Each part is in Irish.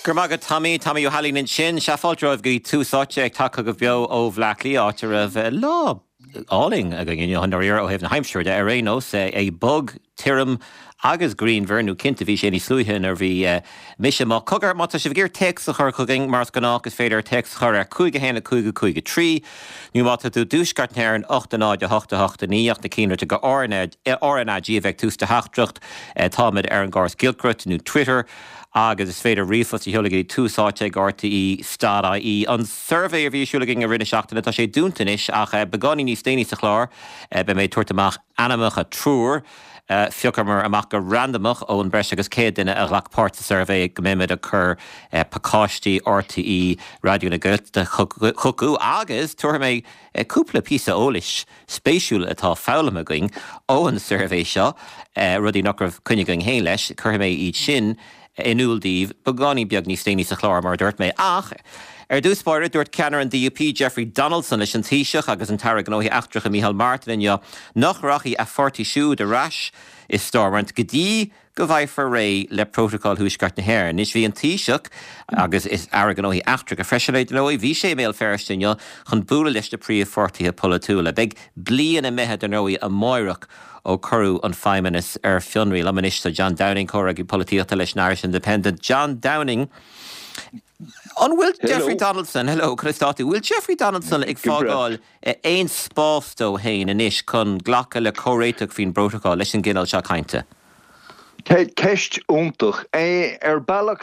Gurmaga Tommy O'Halloran in Shin, Shafaldrav Gi two such a Takagavio of Lackley, author of Law Alling, again, Honor o Haven Heimshire, the Arenos, a bug, Tirum, Agus Green, Vernu, Kintavish, any Sluhin, or the Mishama Cugger, Motashavir, takes the Hurkugging, Mars Ganok, is Fader, takes her, Kuigahan, Kuiga tree, New Mata to Dushkartner, and Ochtanad, Hochta, Niach, the Keener to go Orana, Givek, Tusta Hachtrucht, Talmud, Aaron Gars, Gilcrut, new Twitter. Agus is féidir rifos I hiolagi túsáte RTE stad IE an survey of hiolaging a rinne seachtain tá sé dúntanis ach beganí níos déine sa chlár be mé tuairteach animach a trúr fiocamar amach go randomach ón breis agus céad duine a ghlachpáirt survey go mimiid a chur pacáistí RTE radio na gut de chucú agus tuair mé cúpla písa ólis spéisiúil atá fálam a going ó an survey seo rudí nachrah cunneagaing héin leis chur mé iad sin Inúldíh beganí beag níos déine sa chlár mar dúirt mé ach dúspáire dúirt ceannar an DUP Jeffrey Donaldson leis an tíiseach agus an tara gnóthaí achtracha Micheál Martin inne nach rachaí a 40 siú de rais is stormant godí go bhaith ré le protocol húsgart na hair. Nis bhí an tíiseach agus is araganóí achtracha freisinléid nóí bhí sé méil ferristinne chun búla leis de príomh fortíthe polatúla beag blian a methe den nóí a moireach ó choú an feiminis fionraí le minister John Downing chorag I polítíochta leis Irish Independent. John Downing, on will Jeffrey Donaldson, hello, Christati, will Jeffrey Donaldson ag fágáil ein spástó hain inis chun ghlacha le choréiteach fin protocol leis an gginál seo cainte? Ceist úntach bailach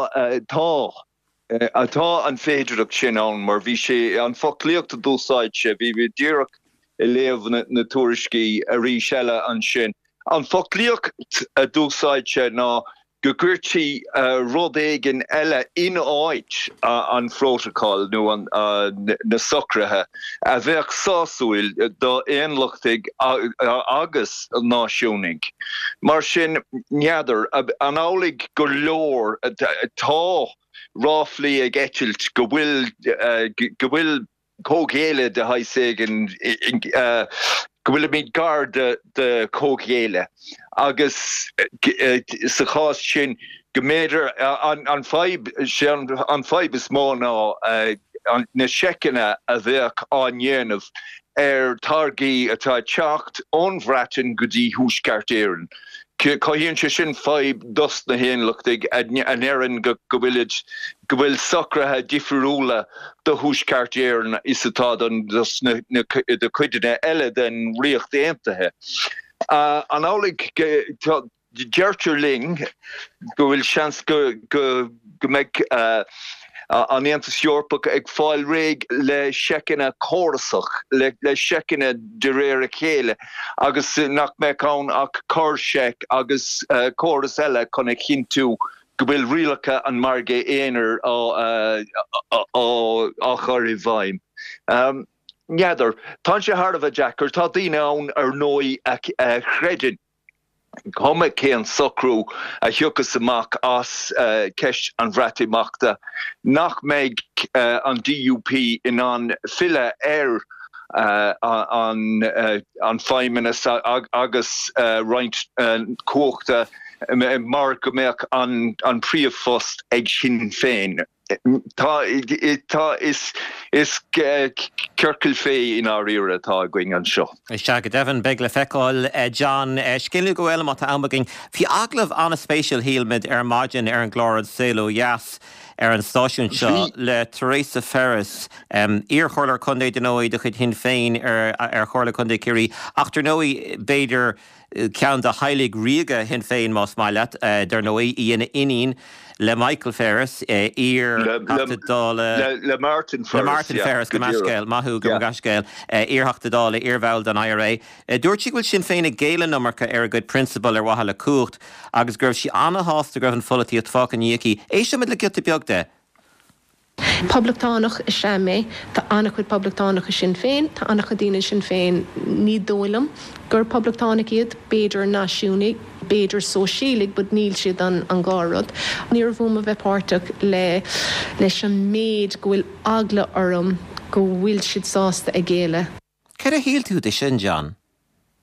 atá an féidirach sin an mar bhí sé an foclíochta dúsáid sé bhí díreach I léamh na tuairiscí a rí seile an sin. An foclíocht a dúsáid sé ná go gcuirtí rud éigean eile in áit an protocol nó na socrathe a bheith sásúil do éonluchtaigh agus náisiúnig. Mar sin neadar an álaigh go leor tá ráflaí ag eitilt go bhfuil cógéile de haisegen go bhfuil míid gar de cógéile agus sa chás sin go méidir an feib is mó ná na seicine a bheith an dhéanamh targaí atá teacht ón bhreatain go dtí thuaisceart éireann. Caihíonn sé sin feib dust na héonluchtaigh an éireann go bhfuil socrathe difriúla do thuaisceart éireann is atá na cuideanna eile den riocht éantaithe. An álaigh deirtear ling go bhfuil seans go mbeidh an Aontas Eorpach ag fáil réig le seicine chórasach, le seicine de réir a chéile, agus nach mbeidh ann ach córseic agus chóras eile chun ag chintú go bhfuil rialacha an margé éonar á chur I bhaim. Neadar, tá sé thar bheith Jackar, tá daoine ann ar nói a chreideann. Chuma céan socrú a thiocas amach as ceist an bhreatimachta nach méid an DUP in an file an feiminis agus roint cóachta mar go mbeadh an príomhphost ag Sinn Féin. Tá is ceircail fé in our era tá going an seo. Seaga Devon beg le feicáil John scilú go bhfuil mata ambaging hí aglah an a spéisial híalmid margin an glórad Salo Yas an stáisiún seo le Teresa Ferris íorchorlar chundé denóí do chud Sinn Féin chorla chundé cirí achtar nóí beidir ceann de heilig riga Sinn Féin más maiile der nóí inín le Michael Ferris le Martin Ferris go meascéil maithú go meascéil íorthachta dála íorbhil an IRA. Dúirt si bhfuil Sinn Féin ag géile numarcha ar a good principal ar waithe le cuacht agus gurbh si anna hásta gurbh an folatíí at fácan níochaí. É sé mid le ciota beag de? Poblachtánacht is sé mé, tá annach chud poblachtánacha Sinn Féin, tá annach chudíine Sinn Féin ní dólam, gur poblachtánacha iad beidir náisiúnig, beidir sóisiúlig, bud níl siad an gárad. Níor bhúm a bheith páirteach leis an méid go bhfuil agla orm go bhfuil siad sásta a géile. Ceir a híal tú de sin, John?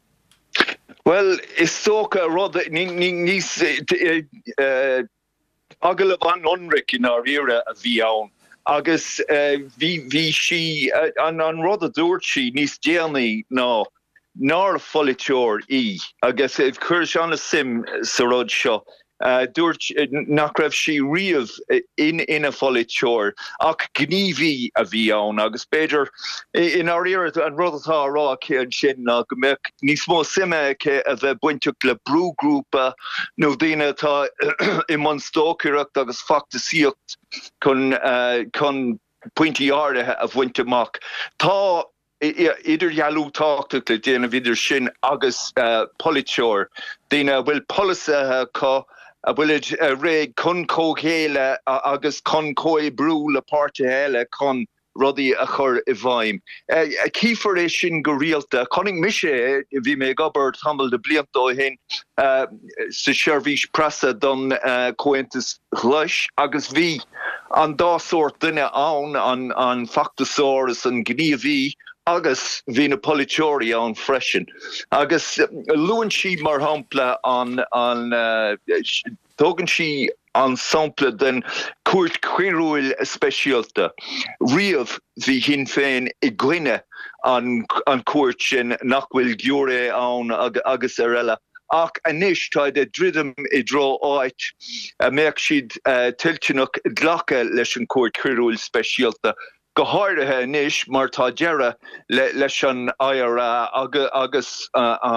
Well, is tóca rud níos agla van onric in our era a bhí agus bhí si an rud a dúirt si níos déanaí ná foliteoir agus chuir se anna sim sa rud seo. Dúirt nach raibh si riamh ina foliteoir ach gníomhí a bhí ann agus beidir in our era an rud atá rá céan sin go mbeadh níos mó sime a bheith buinteach le brúgrúpa nó daine atá i man stócireacht agus factasíocht chun pointí áirithe a bhaint amach. Tá idir jaú táchtach le déanamh idir sin agus politeoir daine bhfuil polithe có a bhfuil ré chun cóchéile agus chun cói brú le páirte héile chun rudaí a chur I bhaim. Cífar é sin go rialta, chunig mise bhí mé gobar tamil de bliantó hen sa seirbhís prasa don Comhaontas Ghluais agus bhí an dásort duine ann an factasóras an gníomhí agus bhí na politeoirí an freisin. Agus luan si mar hampla an tógann si an sampla den cuairt cuireúil speisialta. Riamh bhí hin féin I gcuine an cuairt sin nach bhfuil giúré ann agus ar eile. Ach anis tá de dridum I dro áit meach siad tiltúnach dlacha leis an cuairt cuireúil speisialta. Go háirithe anis mar tá deara leis an IRA agus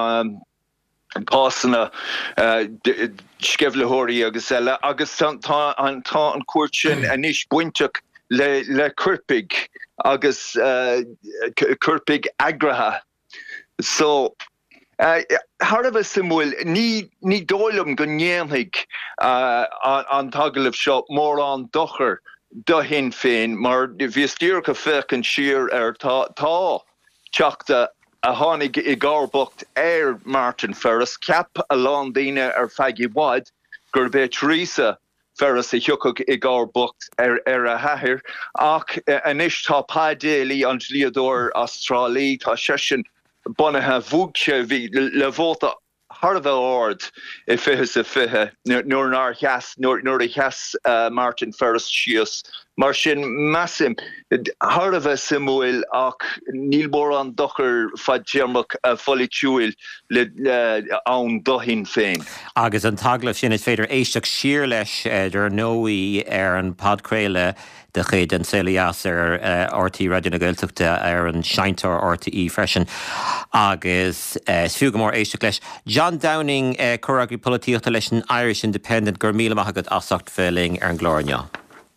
pásanna sceflathirí agus eile agus tá an cuairt sin anis buinteach le cuirpig agus cuirpig agratha. So Harbh simúil ní dóilm go nnéamhaigh an tagalah seo mór an dochar do hin féin, mar bhís tíorcha fecinn siar tá teachta a tháinig I garbhacht Martin Ferris, ceap a lán daine feigi bhaid gur bheith trísa Ferris I thiocach I garbhacht a hathir, ach anis tá pádéalaí an Líadóir Austrálí tá sesin bunathe bhúgse bhí le bhóta Harbh ard I fiche sa fiche nuair a cheas Martin Ferris sios. Mar sin massim Harbh simúil ach níl mór an dochar fad dearmach folitiúil le ann dohin féin. Agus an taglah sin is féidir éisteach siar leis idir nóí ar an padcréile de chéad an célias ar RT Radio na Gaeltachta ar an seintar RTE freisin agus fiú go mór éisteach leis. John Downing choragú políochta leis an Irish Independent gur míle maithagad asacht féling ar an glóirne.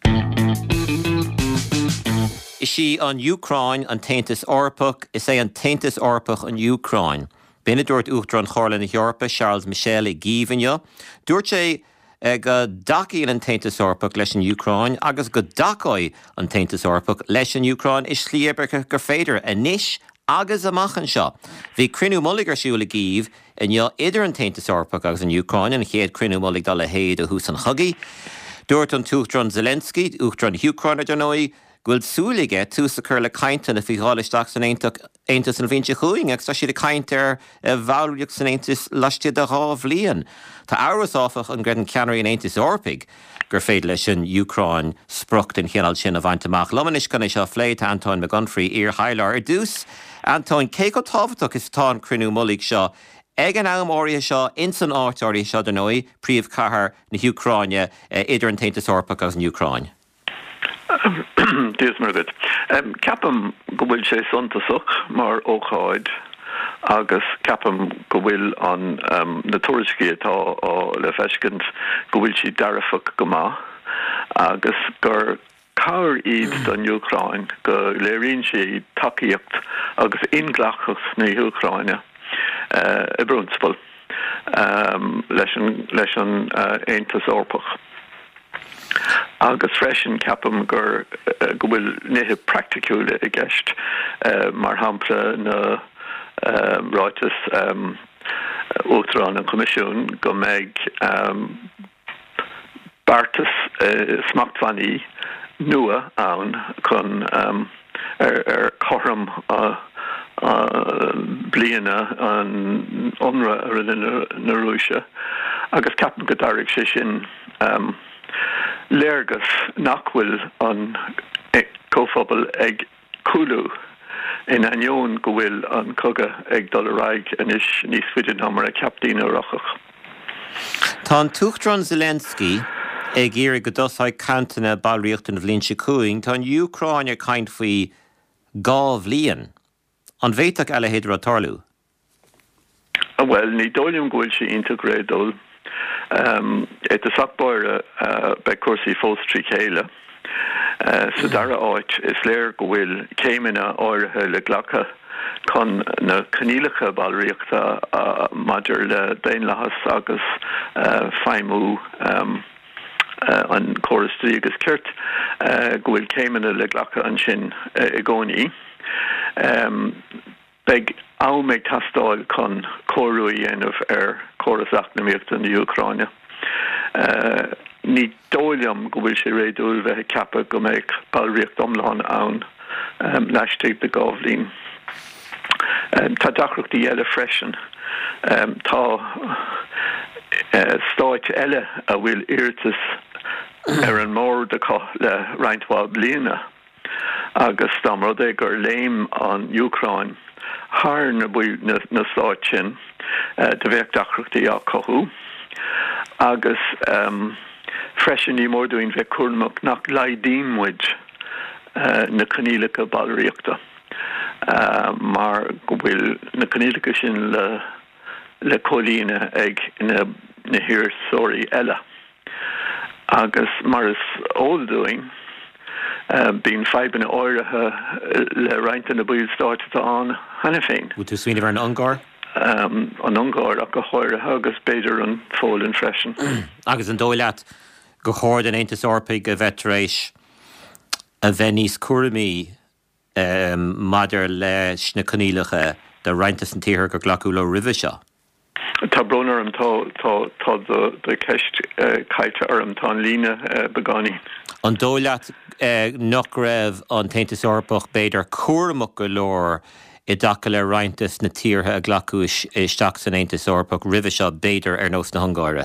Is she an Ukraine an taintas orpach, is é an taintas orpach an Ukraine. Bine dúirt uachtar an chorla na Eorpa, Charles Michel I gíomhainne. Dúirt sé go dacaí an taintas orpach leis an Ukraine, agus go dacáid an taintas orpach leis an Ukraine is slíobarcha gur féidir anis agus amachchan seo. Bhí crinú mullig ar siúla gíomh inne idir an taintas orpach agus an Ukraine an chéad crinú mullig dá le héad a hús an chugaí. Dúirt an túchtran Zelensky, uachtar an Ukraine ar donóí, Gwyl súlige tús a chur le caintan a fiálisteach san Aontas an 20 chuing ag tá siad a caint ar bhálúach san Aontas laiste de ráh líon. Tá áras áfach an gredan ceanirí an Aontas orpaig gur féad leis an Ukraine sprucht in chéal sin a bhaint amach. Lomanis gan é seo phléit Antoine McGunfrey ar heilear ar dús. Antoine, cé go tábhaach is tá an crinú mullig seo ag an amóirí seo in san áirí seo den nói príomh cahar na Ucráine idir an Taintas orpaig agus an Ucráine. Díos mar good. Ceapam go bhfuil sé suntasach mar ócháid agus ceapam go bhfuil an na tuairiscí atá le feiscint go bhfuil si darafach go maith agus gur cabhair iad don Ucráin go léiríonn si tacaíocht agus inghlachas na Ucráine I brúnspal leis an Aontas orpach. Agus freisin ceapam gur go bhfuil nithe practicúla I gceist mar hampla na ráitas uachtarán an comisiún go mbeidh bartas smachtmhaí nua ann chun ar chorram bliana an onra ar na Rúise agus ceapam go dtarigh sé sin léirgus nachhfuil an cóphobal ag cúlú in anion go bhfuil an coga ag dul raig inis níos fuidir hamar a captína rochach. Tá Tuchtron Zelensky ag éir go dosáid cantainna bailríochtain bhlíonn si cúing, tá Ucráin ar caint faoi gáh líon. An bhéiteach eile héidir atarlú? Well, ní dóilm go bhfuil si integrédul. Et a sacbáire be cuasaí fós trí chéile. Sa dara áit is léir go bhfuil céimena áirithe le ghlacha chun na canílacha bailríochta maidir le daonlachas agus feimú an choristí agus cirt go bhfuil céimena le ghlacha an sin I gcónaí. Beg áméid tastáil chun chorúí dhéanamh choras eacnamaíochta na Ucráine. Ní dóilm go bhfuil sé réadúil bheith ceappa go méid bailríocht domláin ann leistigh de gábhlín. Tá dacreachtaí eile freisin. Tá stáit eile a bhfuil iartas ar an mór le roinntháil bliana agus dámrad é gur léim an Ucráin thar na stáit sin de bheith dacreachtaí á cothú agus freisin ní mórdúin bheith cuairmach nach laidíonmuid na canílacha bailríochta. Mar go bhfuil na canílacha sin le cólíne ag na hirsóirí eile. Agus mar is óldúing bín feibanna áirithe le roinnta na buil stáititá an hena féin. Bú tú swinine ar an Ungar? An Ungar ach go háirithe agus beidir an fólinn freisin. Agus an dóileat go chóir den Aontas Eorpaigh a bheitrééis a bheith níos cuairmí maidir leis na canílacha de roinntas an títhir go ghlacu le roimhe seo. Tá bronar am tá de ceist caiite orm tá líne begáí. An dóileat nach raibh an Taontas Eorpaigh beidir cuairmach go leor I daca le roinntas na tíortha a ghlacu isteach san Aontas Eorpaigh roimhe seo beidir ar nós na Hungáire.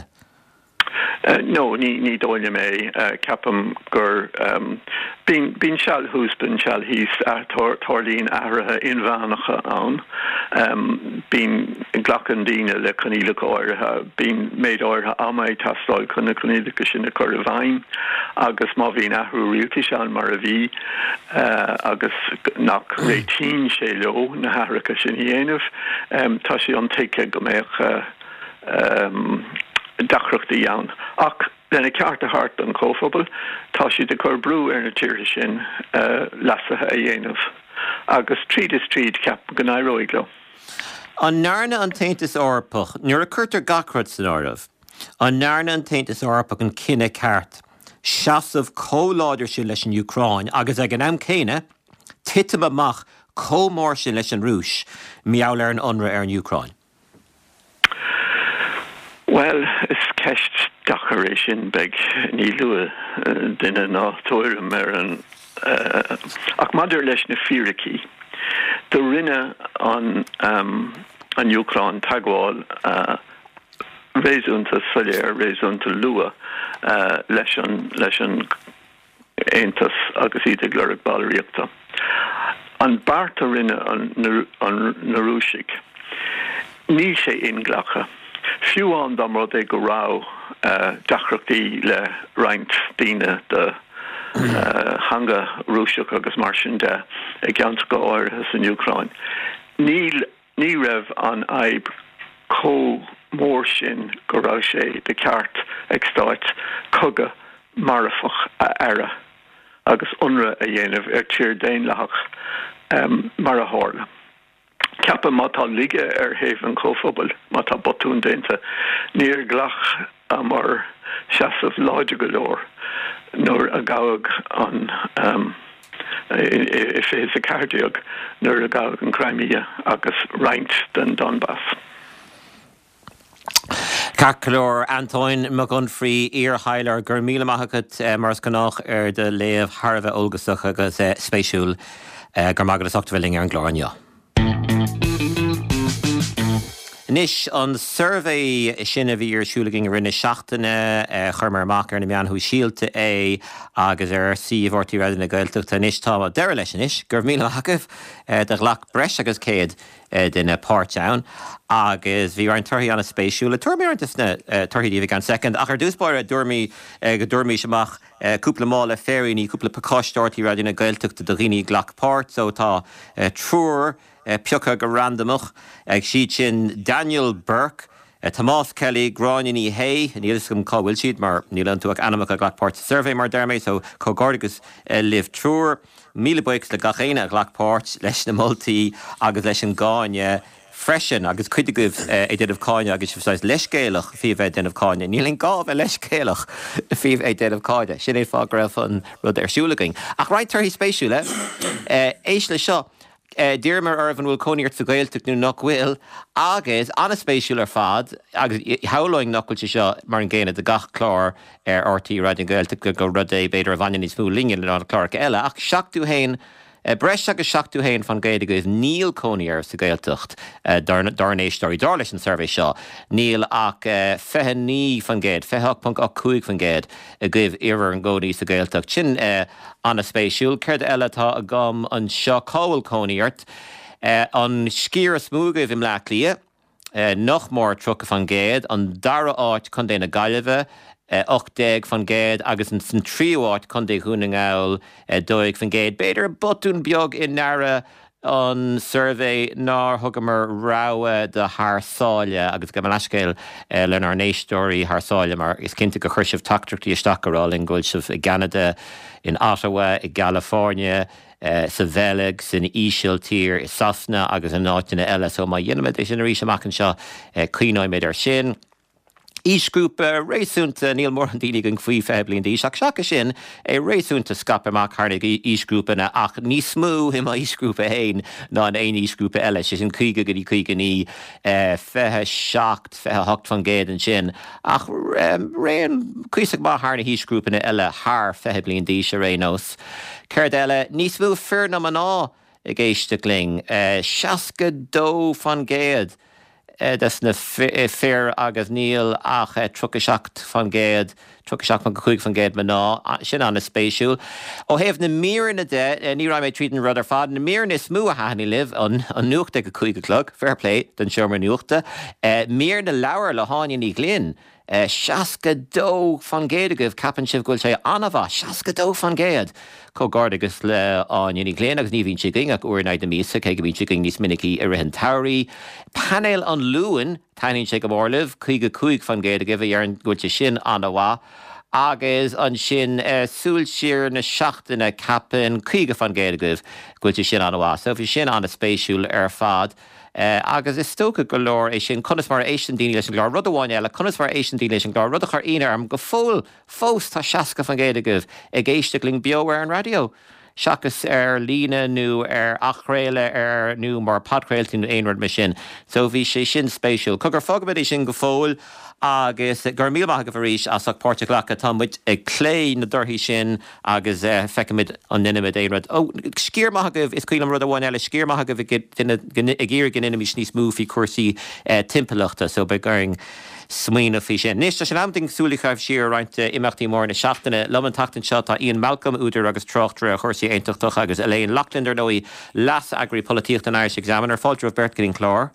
No, ní dóilm é ceapam gur bín seall húspan seall híos tórlíonn ahrathe inmheanacha ann. Bín ghlachan daoine le canílacha áirithe, bín méid áirithe amaid tastáil chun na canílacha sin na cur a bhain, agus má bhín ahrú rialtaí seall mar a bhí agus nach réitín sé leo na haracha sin dhéanamh, tá sé an teice go méach dacreachtaí ann. Ach lena ceart a hart an cóphobal, tá si de chur brú ar na tíre sin lasathe a dhéanamh. Agus tríd is tríd ceap go nairóig le. An nearna an Taontas Eorpaigh, nuair a chuirtar gacrad san áireamh, an nearna an Taontas Eorpaigh an cinenne ceart, seasamh cóláidir sin leis an Ucráin, agus ag an am céine, titim amach cómór sin leis an Rúis, meall ar an unra ar an Ucráin. Well, is ceist dacharéis sin beg ní lua duine ná tóirim ar an ach maidir leis na fíraí. Do rinne an Ucráin tagháil réúnta soléir réúnta lua leis an Aontas agus iad ag leirg bailríochta. An bart a rinne an na Rúisig, ní sé inglacha. Fiú an damrad é go rá dacreachtaí le roinnt daoine de hanga Rúiseach agus mar sin de ag ceantar go áirithe san Ucráin. Ní raibh an aib mór sin go rá sé de ceart ag stáit coga marafach a aire agus unra a dhéanamh ar tír daonlach mar a hála. Ceapa mátá lige ar thaobh an cóphobal, mátá botún déanta, níor glach mar seasamh láide go leor, nuair a gabhadh an if is a cardiog, nuair a gabhadh an Crimea agus roinnt den Donbass. Caclór Antoine McGunfrey Earheiler gur míle maithagad mars gannach ar de léamh Harbheith ógasach agus spéisiúil gur magad a sochtbhilling ar an glórinne. Nis an survey sinna bhí siúlagin rinne seachtainna chumar amachar na meán hu síalte agus síomhortaí raidir na gailteachta nis tá deir leis inis, gur míle hagah de lech breis agus céad duna Portdown agus bhí an turthaí anna spéisiúla tuairmíantas na turthaí bhí gan second ach ar dúspáir go dúirmí semach cúpla mála féirí cúpla pacáistóirtaí raidir na gailteachta do rií ghlach Port so tá trúr Piocha go randomach ag siad sin Daniel Burke, Tomás Kelly, Gráiní Hay, nílas gom cáhfuil siad mar níl an túach anamach a Ghlach Port survey mar dermé, so cógádagus liv trúr, míle buics le gachéine a Ghlach Port leis na moltaí agus leis an gáine freisin agus cuidigh déanamh cáine agus bhsáis leiscéalach fíomh déanamh cáine. Níl an gábh leiscéalach fíomh déanamh cáine. Sin é fá raibh an rud ar siúlagaing. Ach ráid tarthaí spéisiúla, éis le seo, Díirmar arbhan bhfuil cóníart sa gailteach nó nach bhfuil agus anna spéisiúil ar fad agus haláing nachhfuil seo mar an ggéine de gach chlár ar ortaí raidir gailteach go rud é beidir a bhaine níos mú líon le an chlár eile ach seachtú hain breis agus seachtú hain fan gaide goibh níl cóníar sa gailteacht darnéistóirí dar leis an survey seo. Níl ach 29 fan géad, 28.8 fan géad a goibh iar an gcónaí sa gailteacht. Sin anna spéisiúil, céir eile tá a gom an seo cábhail cóníart an scíar smúga bhím leaclia nach mór trucha fan géad an dara áit chun déna gailbhe 8 fan géad agus an san tríomháit chun dé húna ngáil 2 fan géad. Beidir botún beag in nara an survey ná thugamar ráha de thsáile agus go leiscéil le ar néistóirí thsáile mar is cinnte go chuirsibh tactrachtí isteachráil in ghfuil sibh i Canada, in Ottawa, i California, sa bheleg, sin ísiltír, i Sasna agus an náitina eile, so má dhéanamid é sin ríis amach an seo cuineáimid ar sin. Ísgrúpa réisúnta níl mór an daoine gon faoi feblion dí seach sin réisúnta scapa amach tháinig ísgrúpanna ach ní smú him a ísgrúpa hain ná an aon ísgrúpa eile sé sin chuige go dtí chuige ní 27 fan géad an sin ach réon cuiseach má thárna ísgrúpanna eile thar feblion dí sé rénos. Céir eile ní smú fear na maná i ggéiste ling 62 fan géad. Das na fér agus níl ach 37 fan géad, 37.5 fan géad man ná, sin anna spéisiúil. Ó héamh na míranna de, ní ra mé trítan rud ar fad, na míranna is smú a hána liv an nuachta go chuig clog, fair play, den seomar nuachta. Míranna leabhar le háin í glynn. 62 fan géad agah capan sibh gúil sé anamha, 62 fan géad. Cógáir agus le an iní gléan agus ní bhín siging ach uairnaid na mísa, cé go bhín siging níos minicí ar an tairí. Panel an luúin, tainnín sé go mórlah, chuig fan géad agah ar an gúilte sin anamha. Agus an sin súil siar na seachtainna capan chuig fan géad agah gúilte sin anamha. So bhí sin anna spéisiúil ar fad. Agus is stocha go leor é sin conas mar éisian daoine leis an glár rud amháin eile, conas mar éisian daoine leis an glár rud a chuir inarm go fós tá seaca fan géad agah ag éiste ling bio ar an radio. Seachas ar lína nó ar achréile ar nó mar padréiltí nó aonrad me sin. So bhí sé sin spéisiúil. Cogur fogabad é sin go fóil agus gur míleach go bhríis asach Páirte Ghlacha támuid ag clé na dorthaí sin agus feicimid an ninimid éonrad. Ó, scíormaithagah is cuilam rud amháin eile scíormaithagah ag ggéir gin inimí níos mú fí cuasaí timpachta, so be going smaoine fí sin. Nis sin amting súlachaibh siar roiint imachtaí mór na seachtainna luman tachtain seo tá Ian Malcolm úidir agus trochtra a chuirsaí aontachtach agus Elaine Loughlin ar nóí las agri políocht an Irish Examiner fáiltear Bert Green Clár.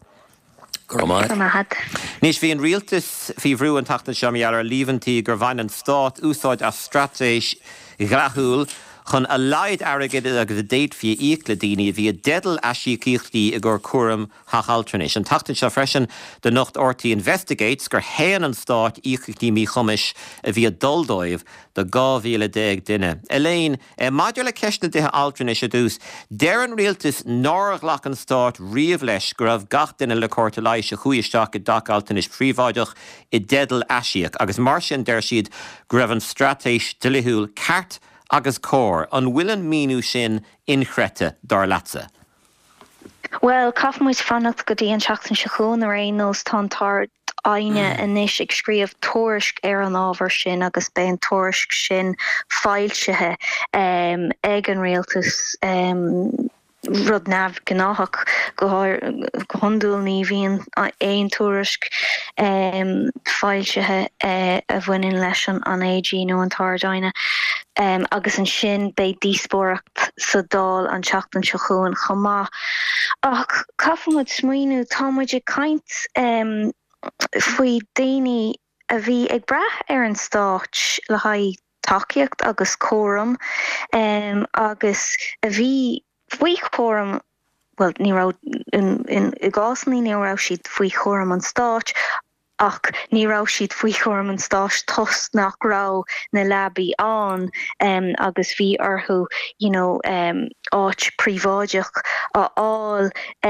Nis bhí an rialtas fí bhrú an tachtain seoíar ar líomhantí gur bhain an stát úsáid a stratéis ghlathúil chun a leid airgid agus a déit fí ícla daoine bhí a dedal eisí cíochtaí a gur cuaram thachaltranis. An tachtain seo freisin de Nocht RT Investigates gur héan an stát íochtaí mí chumis a bhí a duldóibh de 2010 duine. Elaine, maidir le ceisna dithe altranis a dús, deir an rialtas nár lech an stát riamh leis gur raibh gach duine le córta leiis a chuisteach i dach altranis príomháideach i dedal eisiach agus mar sin deir siad gur raibh an stratéis diliúil ceart agus cór an bhfuilean míú sin inchrete dar latsa. Well, cafmuid fannacht go dtí an seachtain se chuún ar aonós tá tar aine inis ag scríomh tuairisc ar an ábhar sin agus ben tuairisc sin fáilsethe ag an rialtas rud naf gnáach gohondul ní bhíon ein tuairisc fáilsethe a bhainein leis an AG nó an tardaine. Agus an sin bei díspóracht sa dal an teachtain seachún chomá. Ach cafamid smaoinú támuid kaint faoi daoine a bhí ag brath ar an stáit le haid takeíocht agus córam agus a bhí faoi chóram well ní rá in I gásnaí ní rá siad faoi chóram an stáit ach ní rá siad faoi chóram an stáit tos nach rá na labí an agus bhí orthú áit príváideach á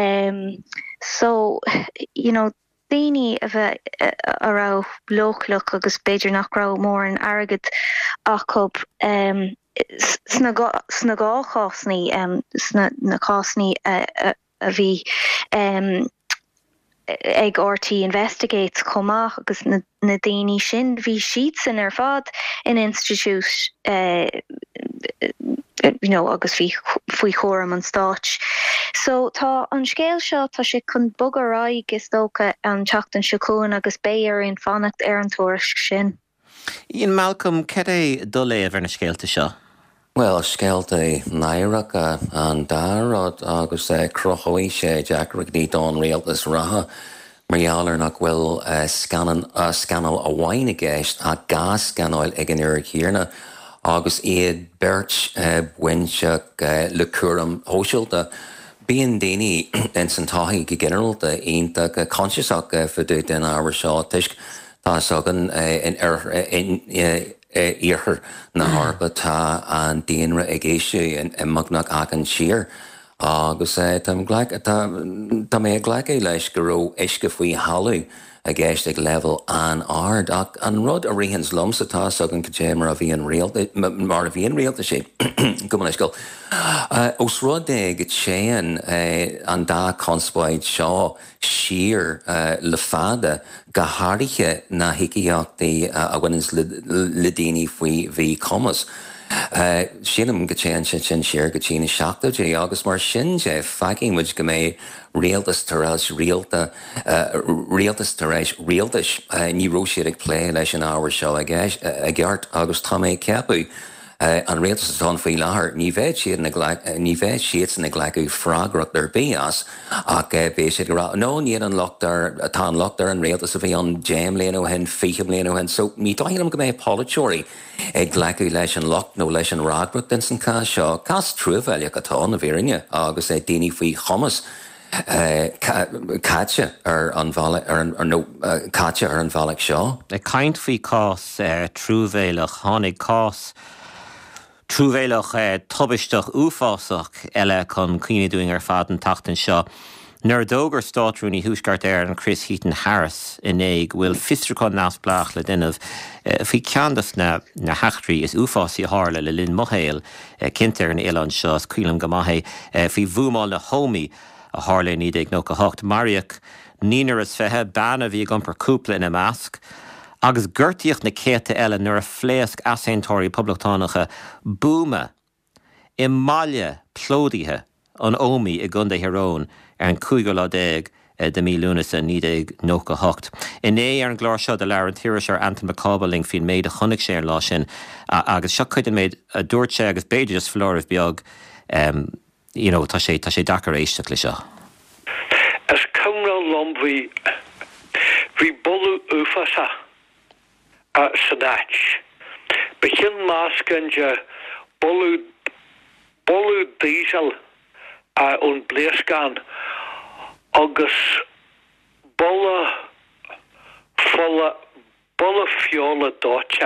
so daoine a bheith ará lochlach agus beidir nach rá mór an agad acu sna gá chásnaí na chásnaí a bhí ag RT Investigates comach agus na daoine sin bhí siad ar fad in institute agus bhí faoi chóram an stáit. So tá an scéil seo tá sé chun bogarráig is dócha an teachtain seachún agus béar in fannacht ar an tuairisc sin. Ian Malcolm, ce é dul é a bhar na scéalta seo? Well, scéalt é nairach an dárad agus crochoí sé deacrach ní dán réaltas ratha margheallar nach bhfuil scanal a bhain a gceist a gas scanáil ag an uair chéarna agus iad beirt buinseach le cuaram hóisiilta bíon daoine in san taithí go generalta aonta consciosach fiú den ábhar seo tuisc tá sagan in íorthar na harpa tá an daonra ag éisiú in magnach ach an siar agus tá mé ghlac é leis go raibh isce faoi hallú a gceist ag level an ard ach an rud a rihans lomsa tá sagan go dé mar a bhíon réalta sé go man iscail. Os rud é go téan an dá conspáid seo siar le fada go háirithe na hiiciíochtaí a bhainins le daoine faoi bhí commas. Sinam go téan sin siar go tína seachtaidé agus mar sin sé fagin muid go mé réaltas taréis réaltas taréis réaltas ní ró siad ag lé leis an ábhar seo a gceart agus tá mé ceapú an réaltas atá faoi láthair ní bheith siad na ghlaicú frágracht ar bías ach bé siad go rá nó níiad an lochtar atá an lochtar an réaltas a bhí an déim léanú hen ficham léanú hen so ní dáanam go mé pólaiteoirí ag ghlaicú leis an locht nó leis an rágracht den san cá seo cas trúbhheilach atá na bhírinne agus daoine faoi chomas caite ar an bhealach seo. Le caint faoi cás trúbhéilech tháinig cás trúbhéilech tubisteach uafásach eile chun cuine dúing ar fad an tachtain seo. Nuair dógur stáitúní thuisceart an Chris Heaton Harris in éig bhfuil fistracán nás blach le duineh fhí ceandas na heachtraí is uafásí hála le linn mohéil cinntear an éileán seo cuilam go maithe fhí bhuamáil na hómí a hála ní ag nó go hocht Mariaach níonar is fethe banna bhí gompar cúpla in a measc agus gurtíocht na céta eile nuair a phléasc asaintóirí poblachtánacha búma I maiile plódaithe an ómí I gunda Heróin ar an 50 de mí lúnas a 1998. In ar an gláir seo de leir an tíire ar Anton McCabeling fin méid a chonig sé an lá sin agus seo chuid méid a dúirte agus beidir just flóirh beag tá sé dachar éisteach le seo. As cumrá lombhí bhí bolú uafasa a sanáit. Begin máscanje bolú diesel ón bléascán agus bolla fiola dáte.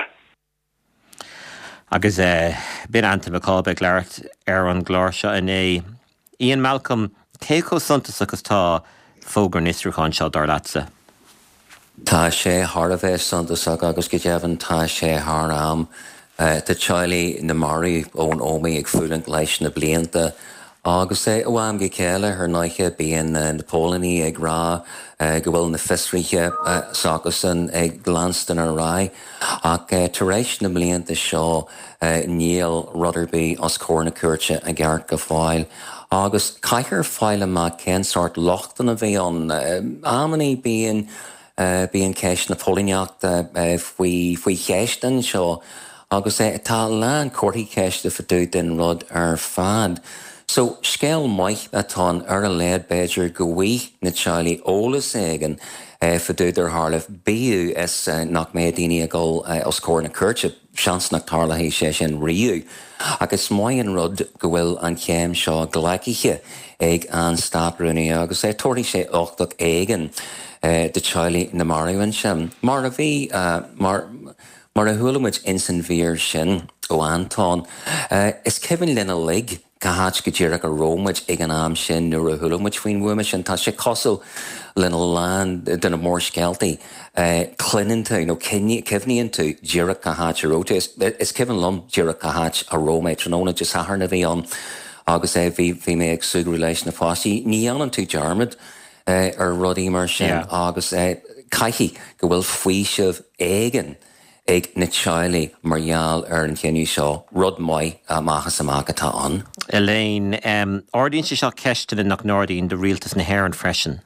Agus bin Anton McCabeling leirt ar an gláir seo in é. Ian Malcolm, cé có suntas agus tá fógur nisrúcháin seo dar leatsa? Tá sé thar a bheith suntas agus go deavan tá sé thar am. Tá tealaí na marí ón ómaí ag fualann leis na blianta agus é bhhaim go céile ar naiche bíon na Pólainí ag rá go bhfuil na fisríe sagusan ag glanstan ar rá ach taréis na blianta seo níl Rutherby os cór na cuirte a gceart go fáil. Agus caiithir fáile má cén sort lochtan a bhí an ammaní bíon ceist na Pólaineachta faoi cheistan seo agus tá lean cuairtí ceiste fadú den rud ar fad. So scéal maith atá ar a léad beidir go bhí na tealaí ólas éigen fadú ar Harlibh bíú is nach mé daoine a ggóil os cór na cuirte seans nach tarlaí sé sin riú. Agus maith an rud go bhfuil an chéim seo gleiche ag an statrúnaí agus tuairí sé 8 éigen de tealaí na Mariúin sin. Mar a bhí mar a thulamid insan bhír sin ó antán is Kevin Lena Lig Cahat go ddíireach a róid ag an am sin nuair a thulamid faoin bhuaime sin tá sé cosú lena lán duna mór scealtaí clinnta cehníonn tú ddíireach cahat a róta. Is Kevin Lum ddíireach cahat a róméid tróna just sahar na bhí an agus bhí mé ag sugrú leis na fásaí. Ní ann tú dearmid ar rudí mar sin agus caiithí go bhfuil faoi sibh éigen ag na tealaí margheall ar an chéinniú seo rud maiid amachchas amachchatá an. Elaine, ordíonn sé seo ceiste nach nóiríonn de rialtas na hÉireann freisin.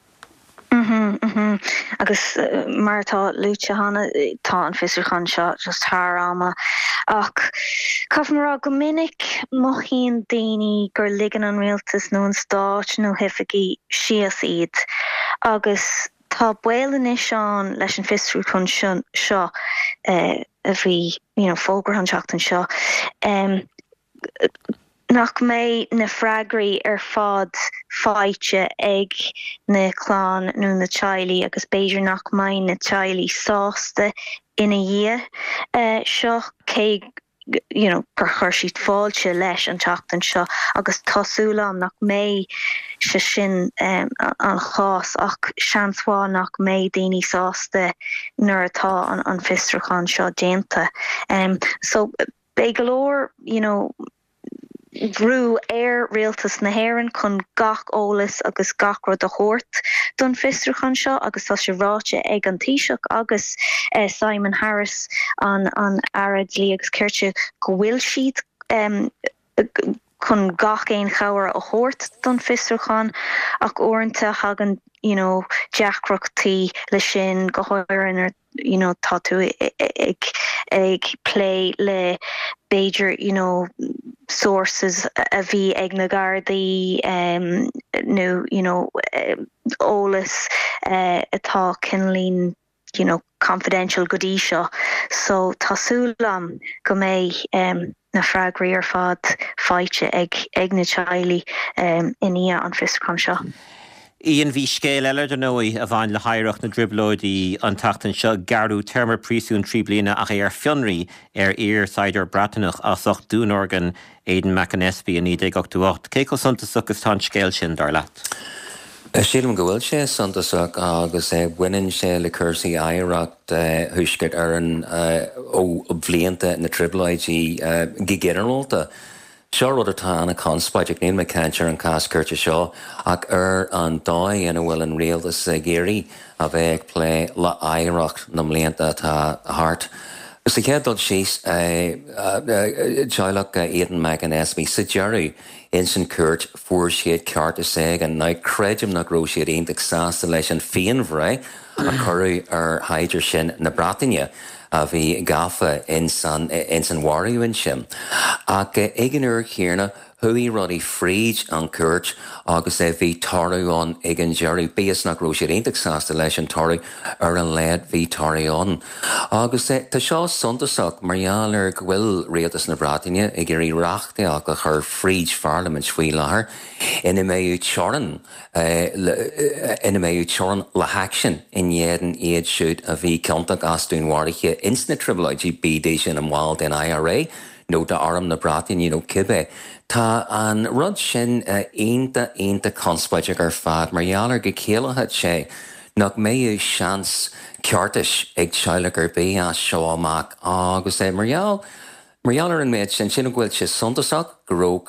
Agus mar tá lúte hanna tá an fisúchan seo just thráma ach caithmara go minic mo híon daoine gur ligean an rialtas nó an stáit nó hificí sias iad agus tá bualan is seán leis an fisúchan seo a bhí fógrahan seachtain seo nach mé na freigraí ar fad fáite ag na chláán nó na tealaí agus beidir nach mé na tealaí sásta ina dhé seo cé gur chuir siad fáilte leis an teachtain seo agus tásúlam nach mé se sin an chás ach seansá nach mé daoine sásta nuair atá an fistrachan seo déanta. So bé golóir, grú rialtas na hÉireann chun gach ólas agus gach rud a chóirt don fistrachan seo agus tá sé ráite ag an Taoiseach agus Simon Harris an airad lí agus ceirte go bhfuil siad chun gach éon chabhar a chóirt don fistrachan ach uaireanta hagan deachrachtaí le sin go háireann tá tú ag play le Beidir sources a bhí ag na Gardaí nó ólas atá cinlín confidential godí seo so tásúlam go mé na freigraí ar fad fáite ag na tealaí iní an fistrachan seo. Íon bhí scéal eile don nóí a bhain le haireach na driblóidí an tachtain seo garú termar prísún trí bliana a ar fionraí ar iarsáidir Bratanach a soch dúnorgan Aidan McAnespy in 1988. Cé go suntasach is tá scéal sin dar leat? Sílam go bhfuil sé suntasach agus bhuiinn sé le cursaí éireacht thuisceart ar an ó bblianta na driblóidí gigéanolta. Seo rud atá anna conspáid ag níon me cantir an cascirte seo ach ar an dóid ana bhfuil an rialtas géirí a bheith ag lé le éireacht na mblianta atá thart. Gus i chéad dod síos teaghlach Aidan McAnespy sa dearú in san cuirt fuair siad ceart is ag an ná creidim nach ró siad aonach sásta leis an fianmhra a chorú ar haidir sin na Brataine a bhí gafa in san Warriúin sin. Ach ag an uair chéarna thuí rudí fríd an cuirt agus bhí tarúán ag an dearú bíos nach ró siad aonach sásta leis an tarú ar an léad bhí tarúán. Agus tá seo suntasach margheall ar go bhfuil rialtas na Brataine ag gurí reachtaíach a chur fríd Parliament faoi láthair ina méú teorann le haction in dhéan iad siúd a bhí ceantach asún mharaithe insna tribloidí bídé sin an mháil den IRA nó de arm na Brataine cibé. Tá an rud sin aonta conspáide ar fad margheall go céalathe sé nach méú seans ceartais ag teaghlach ar bí as seo amach agus margheall Marialler an méid sin bhfuil sé suntasach goró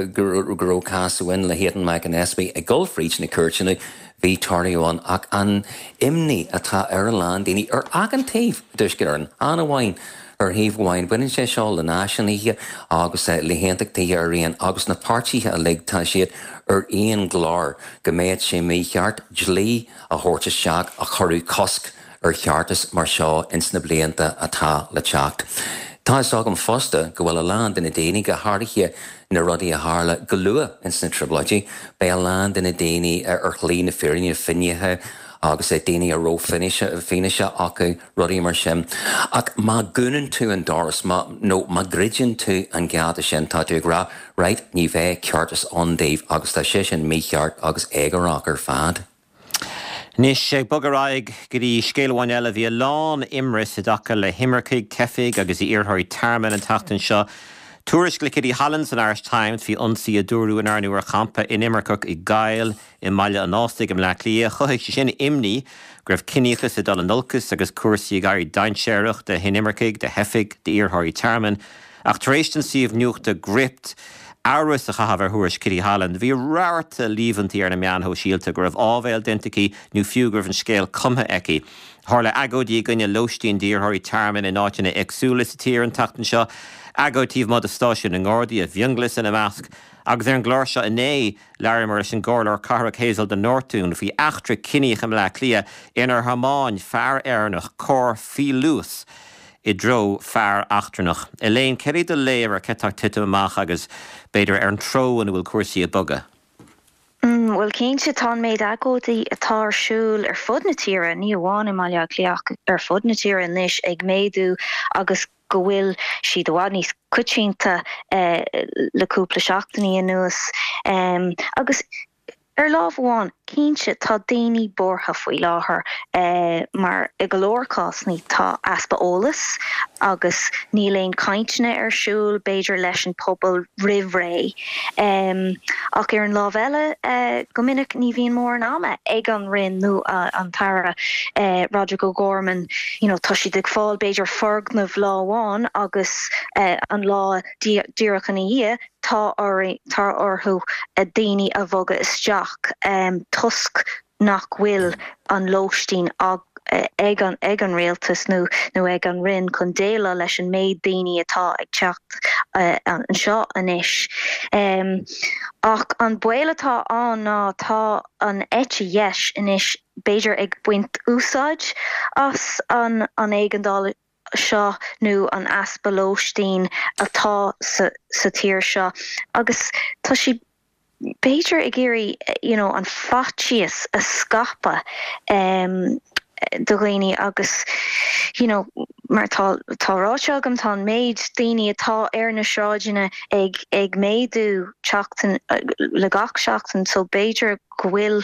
casúin le héan me an SB a golfríd na Curtine bhí tarlaíón ach an imní atá ar an land daoine ar agan taobh dúisgur an anhhain ar híomhhain buinn sé seo le náisianaíthe agus le héantaachtaí ar réon agus na páirtíthe a ligtá siad ar aon glár go méid sé mé cheart dlí a thuirte seach a chorú cosc ar cheartas mar seo ins na blianta atá le teacht. Tá is agam fosta go bhfuil a land in a déine go háirithe na rudaí a hála go lua in na triblaidí, be a land in a déine ar chlí na fearinne finnithe agus é déine a ró fineise acu rudaí mar sin. Ach má gunan tú an doras, má gridjin tú an geada sin tá tú gra, right, ní bheith ceartas an Dave agus tá sé sin mícheart agus éigeach ar fad. Nis sé bugaráig gurí scéalháin eile bhí lán imre sa dacha le himmarcaig cefig agus I iarthirí tarman an tatan seo. Tuairis glicití Hallands an Irish Times hí ionsaí a dúrú an airnú ar champa in Immercook I Gael I Maile an Ástaigh am Lia chuigh sé sin imní go raibh cinníochas a dul an nulcas agus cuasaí gairí dainséireach de hin Immercaig de hefig de iarthirí tarman ach tréistan siomh nuach de gript Áras a chahabhar thuairis Kitty Halland, bhí ráirta líomhantí ar na meanthó síalta go raibh ábhéil dentaí nó fiúgur an scéal cumtha eici. Tharla agóidí gunne lóistín díorthirí tarman in áitina agsúla sa tír an tatan seo, agóidtíh mod a stáisiún an gádaí a bhionglas in a measc, agus ar an gláir seo inné leirmar sin gálar carach héasal den Nortún, bhí achtra cinníoch am le clia inar Hamáin fear airnach cór fi luas. I dro fear achtrannach. Elaine, ceir do léir a cetach titim amach agus beidir ar an tro an bhfuil cuasaí a buga? Well, cén se tá méid agódaí atá siúil ar fud na tíre, ní bháin I Maile Cliach ar fud na tíre níos ag méadú agus go bhfuil siad bhád níos cuitínta le cúpla seachtaí anuas. Agus ar lámhháin, cínse tá daoine bortha faoi láthair mar I golóircásnaí tá aspa ólas agus níléon caintne ar siúil beidir leis an pobl rihré. Ach ar an lámh eile go minic ní bhíon mór an ama ag an rinn nó an tara Roderick O'Gorman, tá si ag fáil beidir fergnamh láháin agus an lá díreach an ia tá orthú a daoine a bhoga isteach tusk nach bhfuil an lóistín ag an réaltas nó ag an rinn chun déile leis an méid daoine atá ag teacht an seo inis. Ach an builetá an ná tá an éite dheis inis beidir ag buint úsáid as an éigeandála seo nó an aspa lóistín atá sa tír seo. Agus tá si beidir ag géirí an fatíos a scapa do ghaoine agus mar táráteagam tá méid daoine atá ar na sráidine ag méadú teachtain le gach seachtain so beidir go bhfuil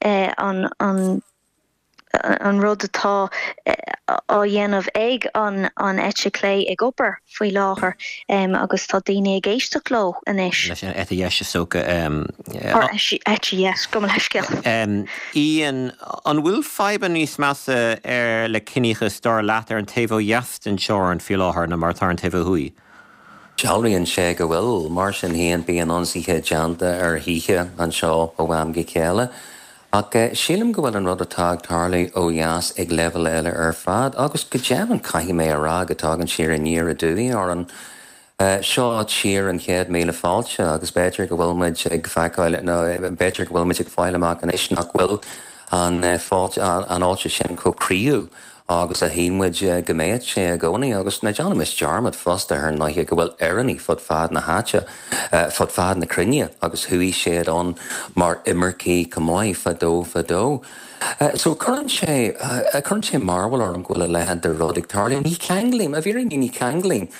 an rud atá á dhéanamh ag an éite clé ag opair faoi láthair agus tá daoine ag éisteach ló inis. Leis an éite dheis soca éite dheis go leis ceall. Íon an bhfuil feiban níos measa ar le cinníochas dar leat ar an taobh dheast an seoir faoi láthair na mar tar an taobh thuí. Sealraíonn sé go bhfuil mar sin héan bíon ansaithe deanta ar thithe an seo ó bhhaim go céile. Ach sílim go bhfuil an rud atá tarlaí ó dheas ag leibhil eile ar fad, agus go deaman caithí mé ará atá an siar a níor a dúí ar an seo siar an chéad míle fáilte, agus beidir go bhfuil muid ag feiceáil beidir go bhfuil muid ag fáil amach an is nach bhfuil an fáilte an áilte sin cócríú. Agus a hímuid go méid sé a gcónaí agus na John Miss Jarmad fosta ar naithe go bhfuil airní fud fad na háte, fud fad na crinne, agus thuí séad an mar immercí comáid fadó. So chuann sé marhfuil ar an ghfuil lehead de rudig tarlaí. Ní ceanglín, a bhíar ní ceanglín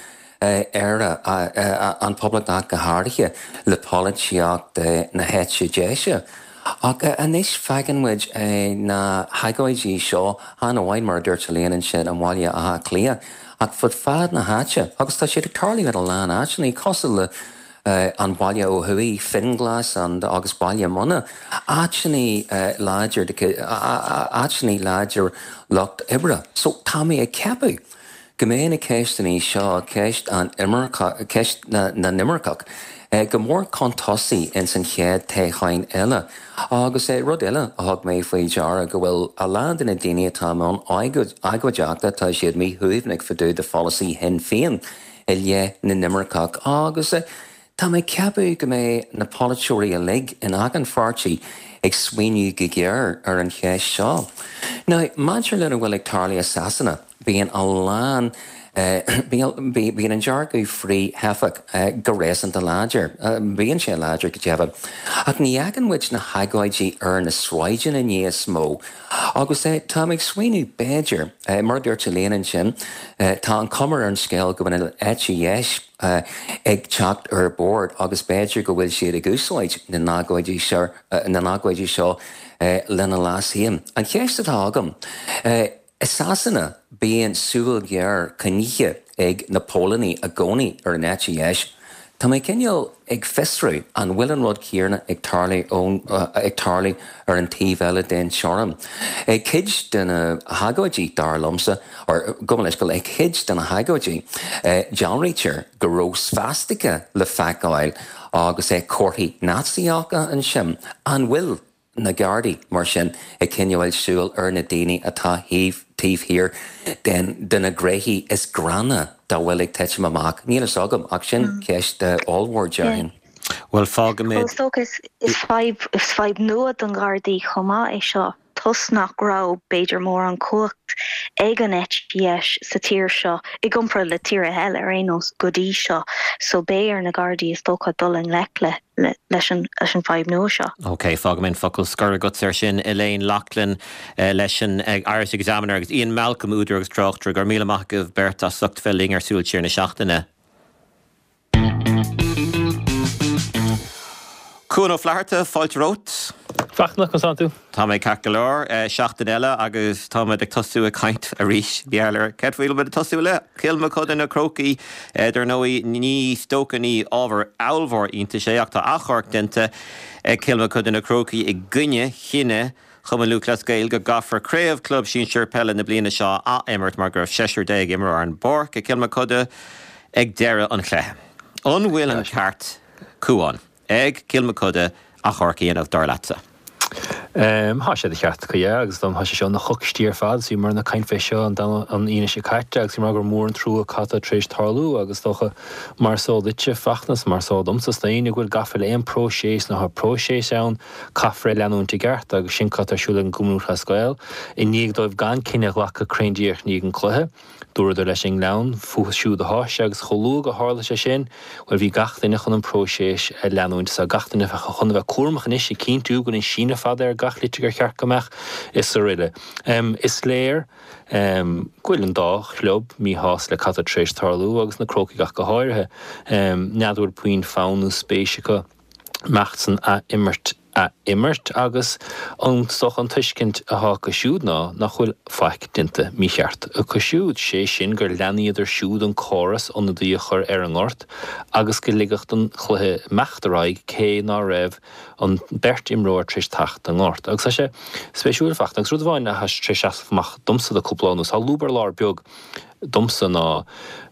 an poblacht nach go háirithe le politeach na héitse déise. Ach anis feganmuid na hagóidí seo hána bhain mar dúirte léanaan sin an bhaile a clia ach fud fad na háte agus tá siad tarlaí ar a lán áitinaí cosal le an bhaile ó thuí finglas agus baile muna áitinaí láidir láidir locht ibre. So tá mé ag ceapú Gemeine Keistení seo ceist an ceist na Nimmercach. Go mór contosaí in san chéad téchain eile. Agus rud eile a thug mé faoi deara go bhfuil a land in a daine támán aigwadeachta tá siad mí thuimhnig fadú de fallasaí hen féin i lé na Nimmercach. Agus tá mé ceabú go mé na politúirí a lig in agan fartí ag swinú go géir ar an chéis seo. Now, maidir lena bhfuil ag tarlaí assassina bíon a lán bíon an jargu frí hefach go réas an de láidir, bíon sé láidir go deabh. Ach ní agan muid na hagóidí ar na swaidin a níos mó. Agus tá ag swinú béidir mar dúirt a léanaan sin, tá an cumar an scéal go bhfuil éis ag teacht ar bord agus béidir go bhfuil siad ag úsáid na nágóidí seo lena lásíam. An chéiste tá agam, Assassinna bíon súil géar caníe ag na Pólanaí a gcónaí ar an éis. Tá mé cinneal ag fistrú an bhfuil an rud cíarna ag tarlaí ar an tíomhheile den seoram. Ag cid duna hagóidí darlumsa, ar gom leis go ag cid duna hagóidí, John Reacher go rós feastacha le feicáil agus cuairthaí násaíocha an sin an bhfuil na Gardaí mar sin ag cinneáil siúil ar na daoine atá tíomh hir den na gréithí is grana dá bhfuil ag teitm amach. Nílas agam ach sin ceist allhór dearhin. Well, fága mé. Is five nuad an Gardaí chomá é seo. Tus nach rá beidir mór an cuacht ag an HDS sa tír seo I gumpra le tír a heile ar énos godí seo, so béir na Gardaí is tócha dul an leis an 5 nua seo. Ok, fága mén focail scar gut ar sin Elaine Loughlin leis an Irish Examiner agus Ian Malcolm údar agus trochtra gur míle amach go Berta sucht felling ar súil tír na seachtaine. Cúna flaharta fáilte rót. Fachnach an santu. Tá mé cacalór seachtain eile agus tá ag tosú a caint a ríis bealar. Cead bhfuil me tosú le cilma chud na crocaí idir nóí ní stócaní ábhar eallmhór ionta sé ach tá achart dente cilma chud na crocaí I gcuine chinne chuma Lucas Gail go gafar créamh club sin seir pelle na bliana seo a immert mar gur 60 imar ar an bor go cilma chuda ag deire an chluthe. An bhfuil an ceart cuaán ag cilma chuda a chorcaíanamh darlatsa. Há sé cheart go agus dom há sé seo na chucstíir fad sí mar na cain fé seo an ine sé caite agus sí mar gur mór an trú a cata trééis tarlú agus docha mar só ditse fachnas mar só domsa staine bhfuil gafail éon próséis na próséis ann caffré leanúnta gart agus sin catarsúla an gumútha scoil I níag dóibh gan cinenne lecha craindíoch ní an chluthe dúidir leis an leann fuasú a háise agus cholú go hála sé sin bhfuil bhí gachtainine chun an próséis leanúnta sa gachtainine chun bheith cuamach is sé cínú gon in sína fad ar gach litrigar chearcamach is sa riile. Is léir ghuiil an dá chlub mí hás le cata trééis tarlú agus na crocaí gach go háirithe neadúir puoin fánú spéisicha meachsan a immert agus an stoch an tuiscint a há go siúd ná nach chuil faic dinte mí cheart. A go siúd sé sin gur leanaíidir siúd an choras an na dúchar ar an ort agus go ligacht an chluthe meachtaráig cé ná raibh an bert imróir tríos tacht an ort. Agus sé spéisiúil facht agus rud bhain a has tríos seaachach domsa a cúplánús há lúbar lár beag domsa ná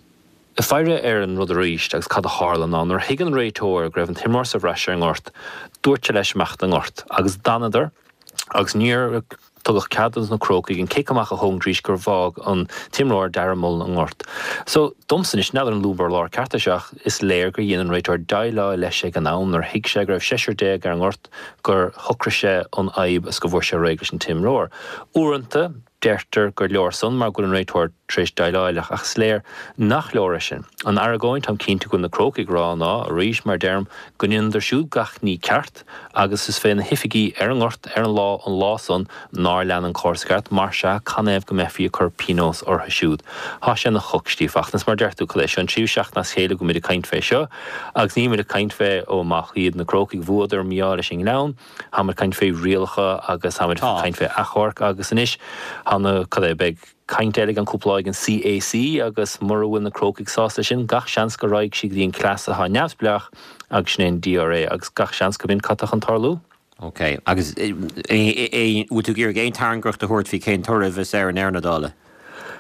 I feire an rud a ríist agus cad a hálan an ar higan réitóir greibh an timor sa bhreise an ort, dúirte leis mecht an ort, agus danadar, agus níor tugach cadans na crocaí an céicamach a hongdrís gur bhág an timróir deramol an ort. So domsan is neidir an lúbar lár cartaseach is léir gur dhéanaan réitóir dailá leis ag an ann ar hiig sé greibh 60 ar an ort gur thucra sé an aib as go bhfuair sé réiglis an timróir. Uaireanta deirtar gur leor san mar gur an réitóir tríos daileach ach sléir nach leir sin. An aragóin tam cínta gon na crocaí rá ná a ríis mar derm gonn idir siúd gach ní ceart agus is féin na hifigií ar an ort ar an lá san ná lean an córsceart mar se canéamh go mefií chur pinós ortha siúd. Tá sé na chucstí fachnas mar deirtú coléis an tríú seach na chéile go mid a caint fé seo agus ní mid a caint fé ó mach iad na crocaí bhuaidir míála sin leann, ha mar caint fé rialcha agus ha mar caint fé achorc agus inis hanna cadé beg caint eile an cúpláig an CAC agus marhfuil na crocaigh sásta sin gach seans go raig si dtíon clas a há neamsbleach agus sin DRA agus gach seans go bhíon catach an tarlú. Ok, agus bhú tú gur géon tarngrucht a thuirt hí cén tuirih is ar an airnadála?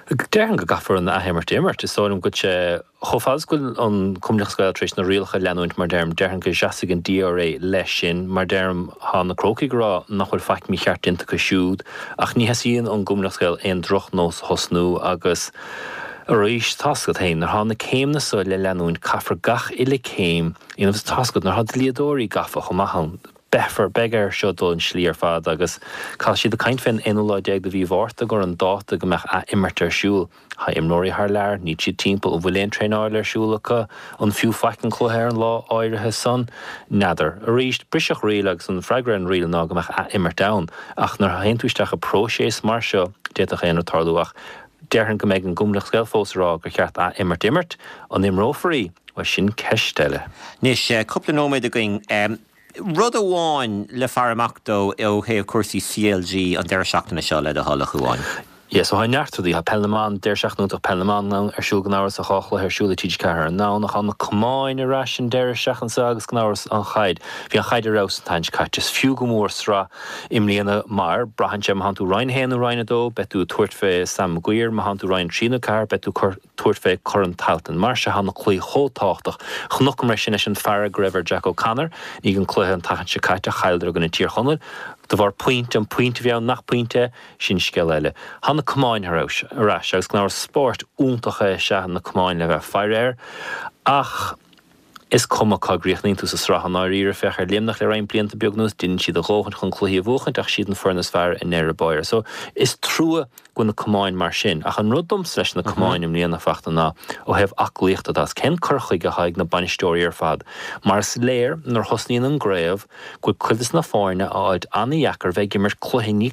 Dean go gafar an ahéimmart immert is sóm go chofasgul an cumlachscoil trééis na rialcha leanúint mar derm dean go seaigh an DRA leis sin mar derm há na crocaí gorá nachfuil feic mí cheart inta go siúd ach ní heíonn an gumlachscoil éon droch nós hosnú agus éis tascad hain nar hána céim na soil le leanúint caafar gach ile céim inmh tascad nar had líadóí gafa chumachchan befer begar seo dul an slíar fad agus cá siad a caiint fin inláideag do bhí bhharrta gur an dáta go meach a immertar siúil ha imróí haar leir ní siad timppel ó bhfuil éon tréáir siúlacha an fiú feican chluhéir an lá áirithe san neidir a ríist briseach rialagus an freigra an rial ná go meach a immer dain ach nar haintúisteach a próséis mar seo déach éana tarlúach dearhan go méid an gumlachscoil fósrá go cheart a immert an imrófarí wa sin ceistelle. Nis couple nóméid a going rud amháin le fearachdó ó héh cuasaí CLG an deir seachtainna seo le a hallach amháin. Yes, so ha neartúí ha Pelleman déir seachú a Pelleman siú gan áras a chála ar siúla tíid ceair ná nach an na cumáin ará sin deir seachan sa agus gan áras an chaid. Bhí an chaid arás an taint caiitis fiú go mór srá imlíana mar brahan sé hanú Ryan héanú Ryanadó betú tuairt fé Sam Guir ma hanú Ryan trína car betú tuairt fé choran taltan mar se hanna clí hótáach chnoch mar sin sin fear grever Jack O'Connor ní an chluthe an tachan se caiite chaildra gan na tíorchonil de bhar puinte an puinte bheann nach puinte sin scéil eile. Hanna cumáin arás agus gnáir sport úntacha se na cumáin le bheith fearéir ach is cumachá gríochnaí tú sa sracha náíre fechar léimnach le rain blianta beagnús din siad a ghóchan chun chluí bhchant ach siad an furnas fear in neir bair. So is trua go na cumáin mar sin ach an rudum leis na cumáin im líana fachta ná ó hebh achlíochtta das cén curchaig go haig na banistóí ar fad. Mar léir nar hosníon an gréibh go cuidas na fáinne áid anna dhechar bheith gimmar cluhinní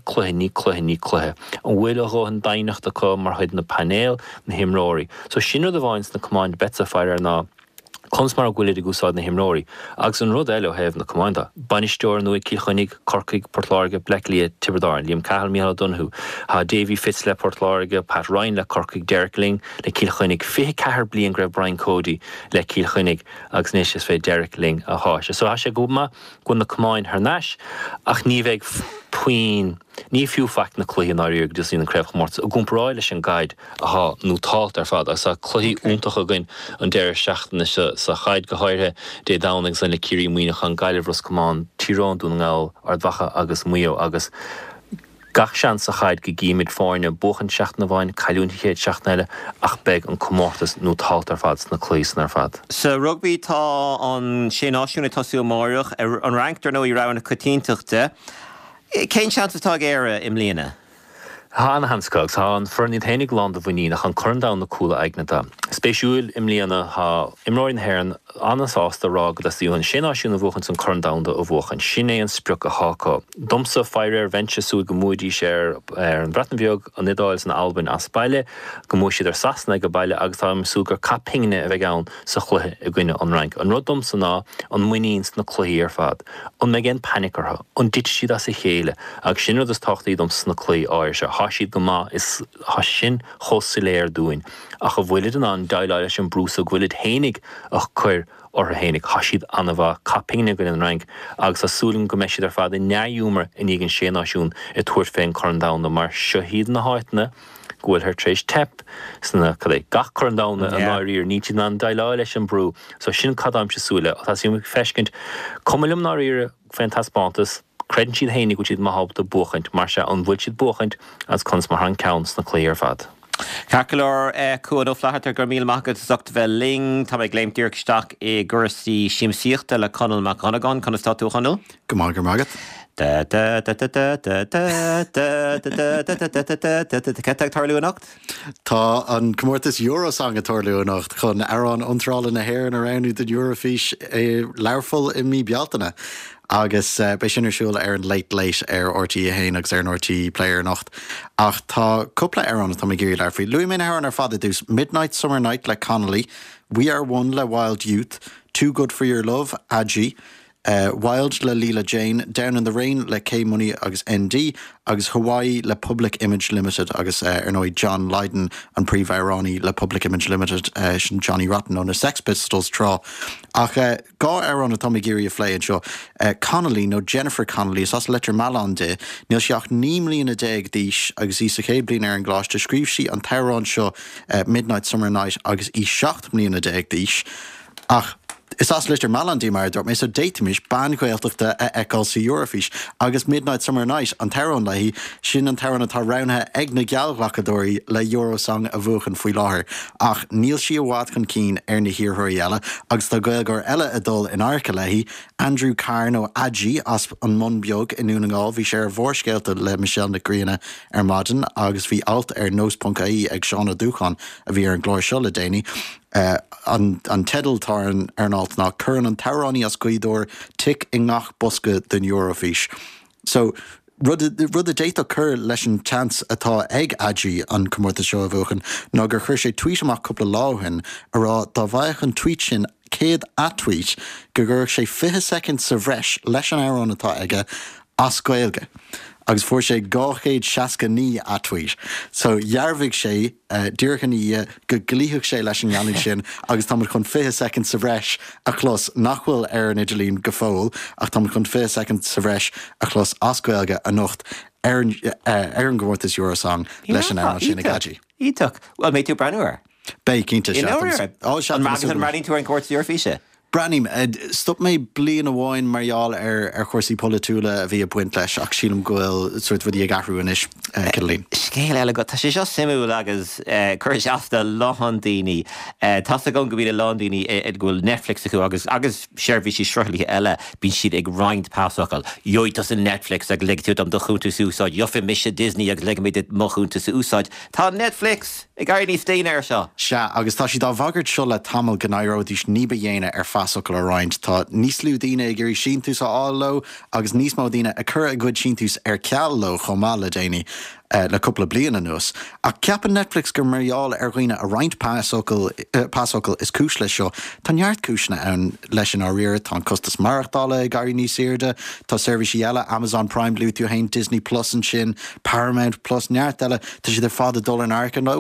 an bhfuil a ghóhan dainachta có mar chuid na panéal na himróí. So sinú do bhains na cumáin betsa fear ná Cons mar gwylid I gwsad na himróí. Agus an rud eile hef na comanda. Banistóir nua Kilchunnig, Corcaig, Portláirge, Blacklia, Tiberdarn, Liam Cahill Micheál Dunhu, ha Davy Fitz le Portláirge, Pat Ryan le Corcaig, Derek Ling le Kilchunnig, Fé Cahar blian gref Brian Cody le Kilchunnig, agus néis is fé Derek Ling a háise. So ha sé goma gwn na comáin haar náis, ach ní bheith puin, ní fiú fact na cluí náíag dus í an creibh mórta. A gúmráile sin gaid aha nó tált ar fad, agus a cluí úntacha gain an deir seachtainna sa chaid go háire dé dánig san le cirí muoinech an gaiileh ros cumán tírán dún ngáil ar dvacha agus muo agus gach sean sa chaid go gíimiid fáinne bochan seachna bhain cailúntichéad seachnaile ach beg an cumórtas nó tált ar fad na cluís ar fad. Sa rugby tá an sé náisiúna tasú máireach an ranktar nó I raibh na cotíntachta. Cén seantatá éire im líana? Há an hanscogs, há an fernid hénig land a bhainínach an churndá na cúla aignata. Spéisiúil im líana há imráin héan anasásta rá go dasíúin sin áisiúna bhchan san churndánda a bhchan sin é an spriuch a háca. Domsa feirir ventse sú go múidí sé ar an Bratanbheag an idáil san Albin as baile, go mú siad ar sasna go baile agus tá súgur capingine a bheith ann sa chluthe a gcuine an rank. An rud domsa ná an muíns na cluí ar fad. An me gin panicartha, an dit siad as a chéile, agus sin rud is táchtaí domsa na cluí áir se. Siad go má is sin chosiléir dúin. Ach a bhfuilid an daileile sin brúsa bhfuilid hénig ach chuir or a hénig hasíad anmha capingine go an rank agus a súling go meisiad ar fad in neúmar in igen sé náisiún I tuairt féin chorndána mar seohíad na háitna gohfuil her trééis tep sanna cadé gach chorndána a náír ní an daileile sin brú so sin cadam se súile a tá siú feiscint cumilm náíre féin taspátas Credin siad hénig go siad mahabta buchaint, mar se an bhfuil siad buchaint as cons mar an counts na clé ar fad. Cacolor cuad ó flachatar gur míl machgad zocht bheith ling, tá ag léim dúrcsteach I gursaí simsíochta le Conal McConaghan, chun istá tú Conal? Go mágur mágad. Ceteag tarlú nacht? Tá an cumórtas Eurosong a tarlú nacht chun arán ontrála na hair an around the Eurofís leirfuil I mí bealtainna. Agus bei sinnnersúil ar an leit ar RTí a héin agus ar an RTí player nacht. Ach tá coupla ar an tá géir leirfaí. Louis min ar fada dús Midnight Summer Night le Connolly, We Are One le Wild Youth, Too Good For Your Love, Adji, Wild le Leela Jane, Down in the Rain le K-Money agus ND, agus Hawaii le Public Image Limited agus Ernoi John Lydon and Príomh Irani le Public Image Limited sin Johnny Rotten on the Sex Pistols trá. Ach gá ar an a Tommy Geary a flé seo Connolly no Jennifer Connolly is as letter Malon de níl seach 9 million a deg díis agus í sa chéad blin ar an glas de scríb si an Tyrone seo Midnight Summer Night agus í 7 million a deg díis. Ach is as litter Malandi mar drop me so datamish ban goeltachta eccol sa Eurofish agus Midnight Summer Night an Tyrone lehi sin an Tyrone atá roundha ag na galrachadori le Eurosong a bhuachan fui láthir ach níl si a wad chun cín na híorthirí eile agus tá goilgur eile adul in Arca lehi Andrew Carno Adji as an munbeog in Unagáil bhí sé ar bhórscéalta le Michelle na Gríana ar maidin agus bhí alt ar nós.caí ag Seána Dúchan a bhí ar an glóir seo le déine. An tedal tarn ar an alt ná churann an Tyrone as cuidor tic i ngach bosca den Eurofish. So rud a déta chur leis an chance atá ag Adji an cumórta seo a bhuachan ná gur chuir sé tweet amach cúpla láhin ará dá bhaich an tweet sin céad tweet gur sé 5 seconds sa bhreis leis an árán atá aige as gaeilge. Agus fuair sé 269 a tweet. So jarvig sé dúrchan í go glíthach sé leis an gheanú sin agus tá chun 5 seconds sa bhreis a chlós nachhfuil ar an Idirlín go fóil ach tá chun 5 seconds sa bhreis a chlós as gaeilge a nocht ar an gomórtas Eurosong leis an árán sin a gadji. Ítach, well mé tú brenuair. Bé cínta sé. An marín tú an cuairt Eurofiche. Branim, stop me blian a bháin marial ar chuirsaí politúla a bhí a buint leis ach sílam goil suirt bhí a gahrú inis Cilín. Scéal eile go tá sé seo simú agus chuir seasta láhan daoine tá a go bhí a lán daoine ag ghfuil Netflix acu agus seirbhí sí sreithlaí eile bín siad ag roiint pásachail. Joitas in Netflix ag le tú am do chuúntas úsáid, jofa mise Disney ag le méid mo chuúntas úsáid. Tá Netflix ag gairí stéine ar seo. Se agus tá si dá bhagart seo le tamil gnáródís níba dhéine ar fásacail a roiint. Tá níos lú daoine ag gurí síntús á álló agus níos mó daoine a chur a gcuid síntús ar cealló chomá le déine. Le cúpla bliana nuas. A ceapan Netflix gur mariála ar ghuioine a roiint pásacail is cúis le seo. Tá neart cúisna ann leis an áíir tá costas marachtála ag garí níos éirde, tá servicí eile Amazon Prime Bluetooth hain Disney Plus an sin, Paramount Plus neart eile, tá si fád dul an arca nó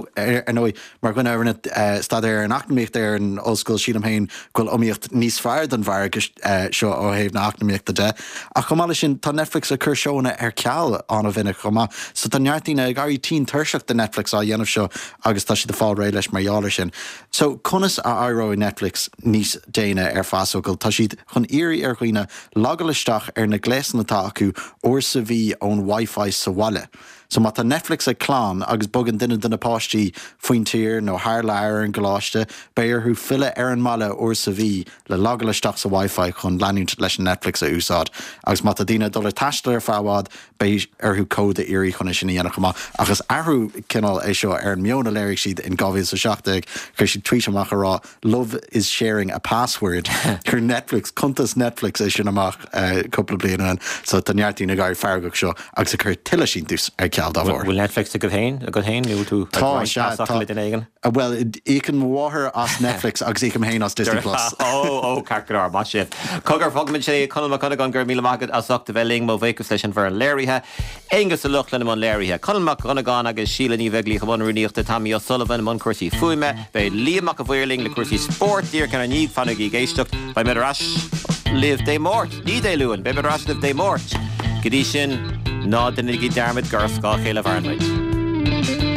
mar gine arna stad ar an acnamíocht ar an osscoil sílam hain ghfuil omíocht níos fearr den bhar seo ó héobh na acnamíochta de. A chumála sin tá Netflix a chur seóna ar ceall an a bhinna chumá. So tá neart tína garí tí thuirseach de Netflix á dhéanamh seo agus tá si de fáil réile leis mariála sin. So conas a airó Netflix níos déine ar fásacail tá siad chun irí ar chuoine lagalisteach ar na gléasan atá acu or sa bhí ón Wi-Fi sa bhaile. So má tá Netflix ag chlán agus bogan duine duna páistí faoin tír nó thar leir an goláiste, béir thu fille ar an mala or sa bhí le lagalisteach sa Wi-Fi chun leanúint leis an Netflix a úsáid. Agus má tá daine dul taiiste ar fáhád bé arthú códa irí chuna sin dhéanana chumá. Agus airthú cinál é seo ar an mionna léirigh siad in 2017 chuir si tweet amach rá love is sharing a password chur Netflix contas Netflix é sin amach couple bliana an so tá neartí na gaiir feargach seo agus a chur tiile sin tús ar ceall dá bhór. Bhfuil Netflix a go hain nú tú tá well écan mháthair as Netflix agus écam hain as Disney Plus. Ó carcar má sé. Cogur fogman sé chunam chuna gan gur míle magad as achta bheling mó bhécus leis an bhar léirithe Engus a luchlan man léirithe. Chunamach chuna gan agus síla ní bheglí go bhhaúíochtta Tammy O'Sullivan man cuasí fuime be líamach a bhhuiirling le cuasí sport dír can níd fannaí géisteach ba meras live day mort. Ní dé luúin be meras live day mort. Gadí sin ná den igi dermid gar sá chéile bharnmaid.